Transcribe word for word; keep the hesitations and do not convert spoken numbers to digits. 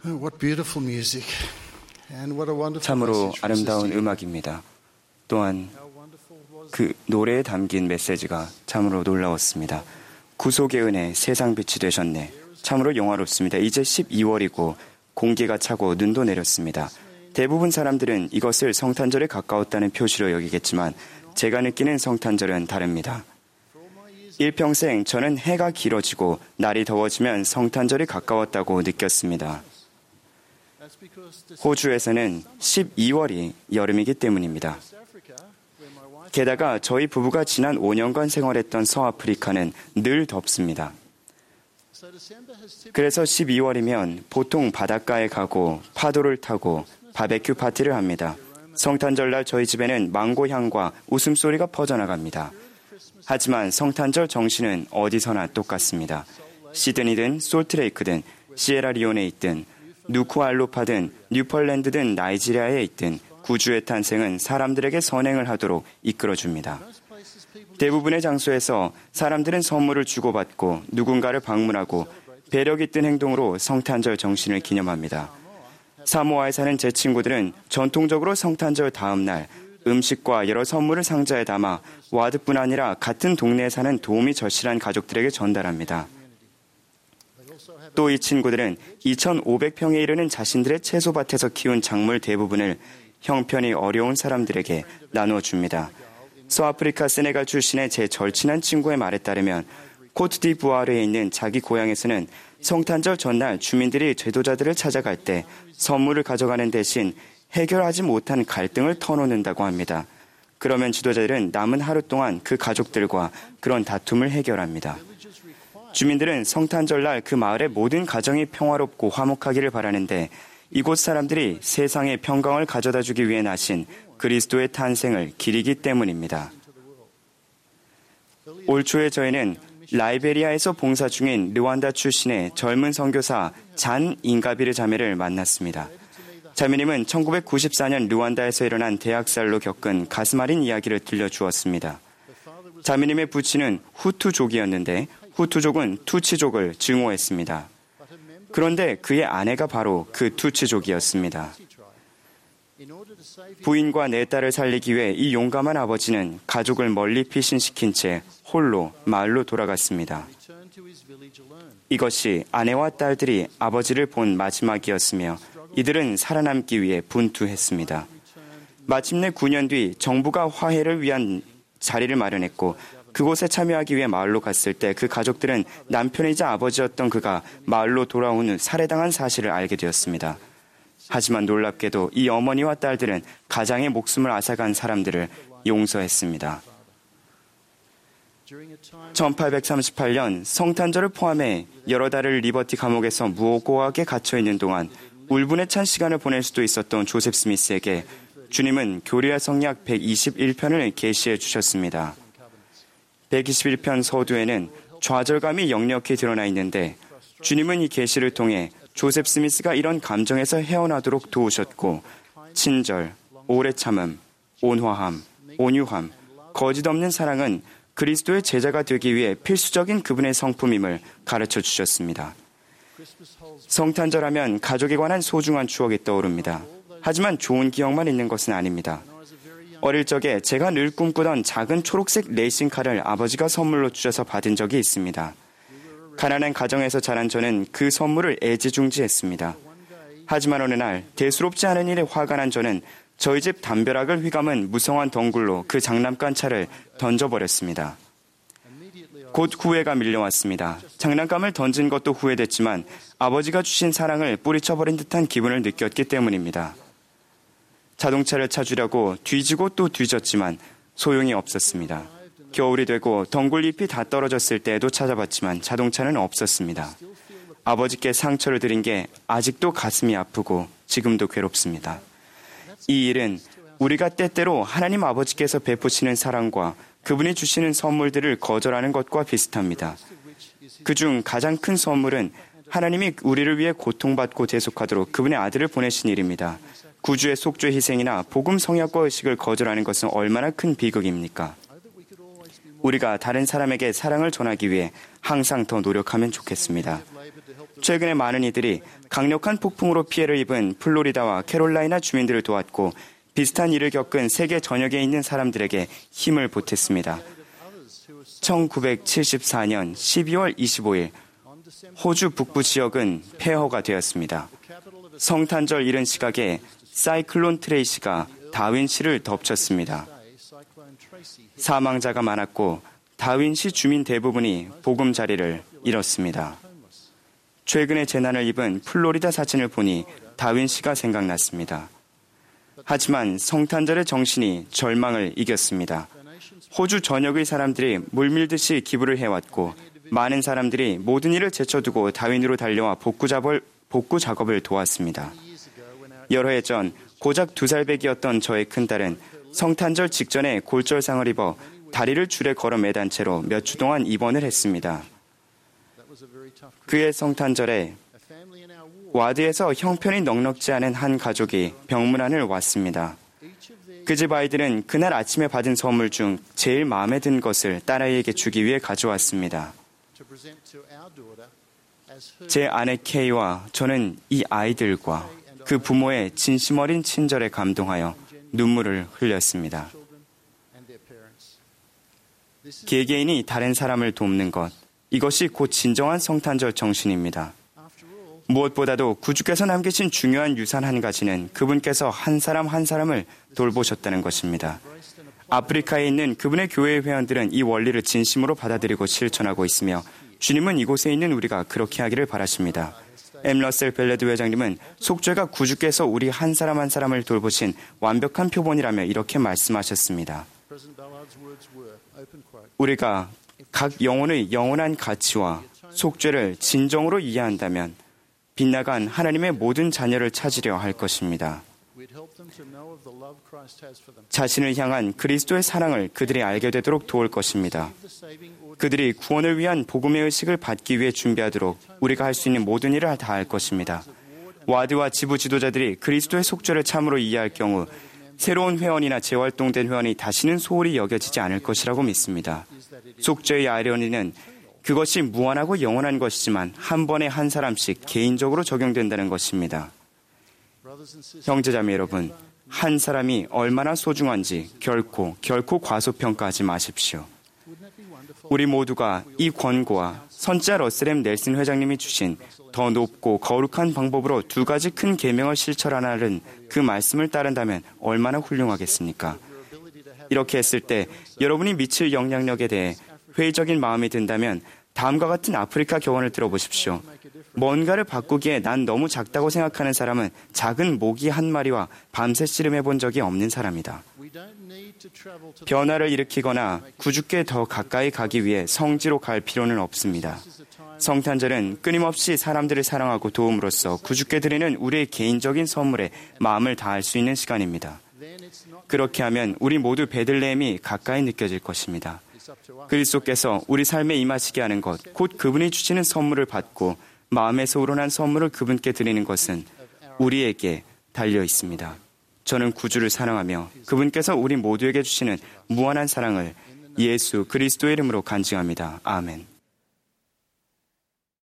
What beautiful music and what a wonderful 참으로 message from 아름다운 Sister. 음악입니다. 또한 How wonderful was 그 노래에 담긴 메시지가 참으로 놀라웠습니다. 구속의 은혜, 세상 빛이 되셨네. 참으로 영화롭습니다. 이제 십이월이고 공기가 차고 눈도 내렸습니다. 대부분 사람들은 이것을 성탄절에 가까웠다는 표시로 여기겠지만 제가 느끼는 성탄절은 다릅니다. 일평생 저는 해가 길어지고 날이 더워지면 성탄절이 가까웠다고 느꼈습니다. That's because this 호주에서는 십이월이 여름이기 때문입니다. Africa, where my wife 게다가 저희 부부가 지난 오 년간 생활했던 서아프리카는 늘 덥습니다. so December has typically 그래서 십이월이면 보통 바닷가에 가고 파도를 타고 바베큐 파티를 합니다. 성탄절날 저희 집에는 망고 향과 웃음소리가 퍼져나갑니다. 하지만 성탄절 정신은 어디서나 똑같습니다. 시드니든 솔트레이크든 시에라리온에 있든 누쿠알로파든 뉴펄랜드든 나이지리아에 있든 구주의 탄생은 사람들에게 선행을 하도록 이끌어줍니다. 대부분의 장소에서 사람들은 선물을 주고받고 누군가를 방문하고 배려 깃든 행동으로 성탄절 정신을 기념합니다. 사모아에 사는 제 친구들은 전통적으로 성탄절 다음 날 음식과 여러 선물을 상자에 담아 와드뿐 아니라 같은 동네에 사는 도움이 절실한 가족들에게 전달합니다. 또 이 친구들은 이천오백 평에 이르는 자신들의 채소밭에서 키운 작물 대부분을 형편이 어려운 사람들에게 나누어 줍니다. 서아프리카 세네갈 출신의 제 절친한 친구의 말에 따르면 코트디부아르에 있는 자기 고향에서는 성탄절 전날 주민들이 제도자들을 찾아갈 때 선물을 가져가는 대신 해결하지 못한 갈등을 터놓는다고 합니다. 그러면 지도자들은 남은 하루 동안 그 가족들과 그런 다툼을 해결합니다. 주민들은 성탄절날 그 마을의 모든 가정이 평화롭고 화목하기를 바라는데 이곳 사람들이 세상에 평강을 가져다 주기 위해 나신 그리스도의 탄생을 기리기 때문입니다. 올 초에 저희는 라이베리아에서 봉사 중인 르완다 출신의 젊은 선교사 잔 잉가비르 자매를 만났습니다. 자매님은 천구백구십사 년 르완다에서 일어난 대학살로 겪은 가슴 아린 이야기를 들려주었습니다. 자매님의 부친은 후투족이었는데 후투족은 투치족을 증오했습니다. 그런데 그의 아내가 바로 그 투치족이었습니다. 부인과 네 딸을 살리기 위해 이 용감한 아버지는 가족을 멀리 피신시킨 채 홀로 마을로 돌아갔습니다. 이것이 아내와 딸들이 아버지를 본 마지막이었으며 이들은 살아남기 위해 분투했습니다. 마침내 구 년 뒤 정부가 화해를 위한 자리를 마련했고 그곳에 참여하기 위해 마을로 갔을 때 그 가족들은 남편이자 아버지였던 그가 마을로 돌아온 후 살해당한 사실을 알게 되었습니다. 하지만 놀랍게도 이 어머니와 딸들은 가장의 목숨을 앗아간 사람들을 용서했습니다. 천팔백삼십팔 년 성탄절을 포함해 여러 달을 리버티 감옥에서 무고하게 갇혀있는 동안 울분에 찬 시간을 보낼 수도 있었던 조셉 스미스에게 주님은 교리와 성약 백이십일 편을 계시해 주셨습니다. 백이십일 편 서두에는 좌절감이 역력히 드러나 있는데 주님은 이 계시를 통해 조셉 스미스가 이런 감정에서 헤어나도록 도우셨고 친절, 오래 참음, 온화함, 온유함, 거짓 없는 사랑은 그리스도의 제자가 되기 위해 필수적인 그분의 성품임을 가르쳐 주셨습니다. 성탄절하면 가족에 관한 소중한 추억이 떠오릅니다. 하지만 좋은 기억만 있는 것은 아닙니다. 어릴 적에 제가 늘 꿈꾸던 작은 초록색 레이싱카를 아버지가 선물로 주셔서 받은 적이 있습니다. 가난한 가정에서 자란 저는 그 선물을 애지중지했습니다. 하지만 어느 날 대수롭지 않은 일에 화가 난 저는 저희 집 담벼락을 휘감은 무성한 덩굴로 그 장난감 차를 던져버렸습니다. 곧 후회가 밀려왔습니다. 장난감을 던진 것도 후회됐지만 아버지가 주신 사랑을 뿌리쳐버린 듯한 기분을 느꼈기 때문입니다. 자동차를 찾으려고 뒤지고 또 뒤졌지만 소용이 없었습니다. 겨울이 되고 덩굴잎이 다 떨어졌을 때에도 찾아봤지만 자동차는 없었습니다. 아버지께 상처를 드린 게 아직도 가슴이 아프고 지금도 괴롭습니다. 이 일은 우리가 때때로 하나님 아버지께서 베푸시는 사랑과 그분이 주시는 선물들을 거절하는 것과 비슷합니다. 그중 가장 큰 선물은 하나님이 우리를 위해 고통받고 대속하도록 그분의 아들을 보내신 일입니다. 구주의 속죄 희생이나 복음 성약과 의식을 거절하는 것은 얼마나 큰 비극입니까? 우리가 다른 사람에게 사랑을 전하기 위해 항상 더 노력하면 좋겠습니다. 최근에 많은 이들이 강력한 폭풍으로 피해를 입은 플로리다와 캐롤라이나 주민들을 도왔고 비슷한 일을 겪은 세계 전역에 있는 사람들에게 힘을 보탰습니다. 천구백칠십사 년 십이월 이십오일 호주 북부 지역은 폐허가 되었습니다. 성탄절 이른 시각에 사이클론 트레이시가 다윈시를 덮쳤습니다. 사망자가 많았고 다윈시 주민 대부분이 보금자리를 잃었습니다. 최근에 재난을 입은 플로리다 사진을 보니 다윈시가 생각났습니다. 하지만 성탄절의 정신이 절망을 이겼습니다. 호주 전역의 사람들이 물밀듯이 기부를 해왔고 많은 사람들이 모든 일을 제쳐두고 다윈으로 달려와 복구 작업을, 복구 작업을 도왔습니다. 여러 해 전 고작 두 살 배기였던 저의 큰딸은 성탄절 직전에 골절상을 입어 다리를 줄에 걸어 매단 채로 몇 주 동안 입원을 했습니다. 그의 성탄절에 와드에서 형편이 넉넉지 않은 한 가족이 병문안을 왔습니다. 그 집 아이들은 그날 아침에 받은 선물 중 제일 마음에 든 것을 딸아이에게 주기 위해 가져왔습니다. 제 아내 케이와 저는 이 아이들과 그 부모의 진심 어린 친절에 감동하여 눈물을 흘렸습니다. 개개인이 다른 사람을 돕는 것, 이것이 곧 진정한 성탄절 정신입니다. 무엇보다도 구주께서 남기신 중요한 유산 한 가지는 그분께서 한 사람 한 사람을 돌보셨다는 것입니다. 아프리카에 있는 그분의 교회의 회원들은 이 원리를 진심으로 받아들이고 실천하고 있으며 주님은 이곳에 있는 우리가 그렇게 하기를 바라십니다. 엠. 러셀 벨레드 회장님은 속죄가 구주께서 우리 한 사람 한 사람을 돌보신 완벽한 표본이라며 이렇게 말씀하셨습니다. 우리가 각 영혼의 영원한 가치와 속죄를 진정으로 이해한다면 빗나간 하나님의 모든 자녀를 찾으려 할 것입니다. 자신을 향한 그리스도의 사랑을 그들이 알게 되도록 도울 것입니다. 그들이 구원을 위한 복음의 의식을 받기 위해 준비하도록 우리가 할 수 있는 모든 일을 다 할 것입니다. 와드와 지부 지도자들이 그리스도의 속죄를 참으로 이해할 경우 새로운 회원이나 재활동된 회원이 다시는 소홀히 여겨지지 않을 것이라고 믿습니다. 속죄의 아이러니는 그것이 무한하고 영원한 것이지만 한 번에 한 사람씩 개인적으로 적용된다는 것입니다. 형제자매 여러분, 한 사람이 얼마나 소중한지 결코 결코 과소평가하지 마십시오. 우리 모두가 이 권고와 선지자 러셀 엠 넬슨 회장님이 주신 더 높고 거룩한 방법으로 두 가지 큰 계명을 실천하라는 그 말씀을 따른다면 얼마나 훌륭하겠습니까? 이렇게 했을 때 여러분이 미칠 영향력에 대해 회의적인 마음이 든다면 다음과 같은 아프리카 교훈을 들어보십시오. 뭔가를 바꾸기에 난 너무 작다고 생각하는 사람은 작은 모기 한 마리와 밤새 씨름해 본 적이 없는 사람이다. 변화를 일으키거나 구주께 더 가까이 가기 위해 성지로 갈 필요는 없습니다. 성탄절은 끊임없이 사람들을 사랑하고 도움으로써 구주께 드리는 우리의 개인적인 선물에 마음을 다할 수 있는 시간입니다. 그렇게 하면 우리 모두 베들레헴이 가까이 느껴질 것입니다. 그리스도께서 우리 삶에 임하시게 하는 것, 곧 그분이 주시는 선물을 받고 마음에서 우러난 선물을 그분께 드리는 것은 우리에게 달려 있습니다. 저는 구주를 사랑하며 그분께서 우리 모두에게 주시는 무한한 사랑을 예수 그리스도의 이름으로 간증합니다. 아멘.